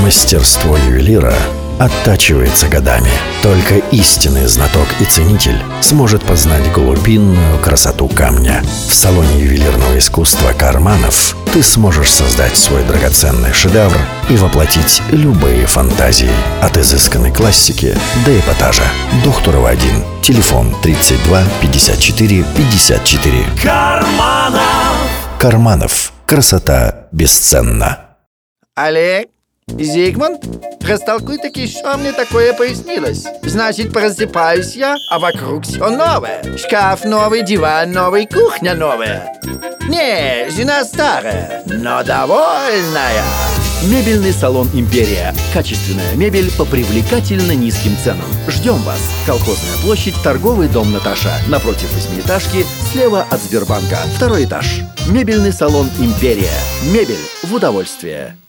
Мастерство ювелира оттачивается годами. Только истинный знаток и ценитель сможет познать глубинную красоту камня. В салоне ювелирного искусства «Карманов» ты сможешь создать свой драгоценный шедевр и воплотить любые фантазии. От изысканной классики до эпатажа. Дохтурова 1. Телефон 32 54 54. «Карманов». Красота бесценна. Олег? Зигмунд? Растолкуй-таки, что мне такое приснилось. Значит, просыпаюсь я, а вокруг все новое. Шкаф новый, диван новый, кухня новая. Не, жена старая, но довольная. Мебельный салон «Империя». Качественная мебель по привлекательно низким ценам. Ждем вас. Колхозная площадь, торговый дом «Наташа». Напротив 8-этажки, слева от Сбербанка. 2-й этаж. Мебельный салон «Империя». Мебель в удовольствие.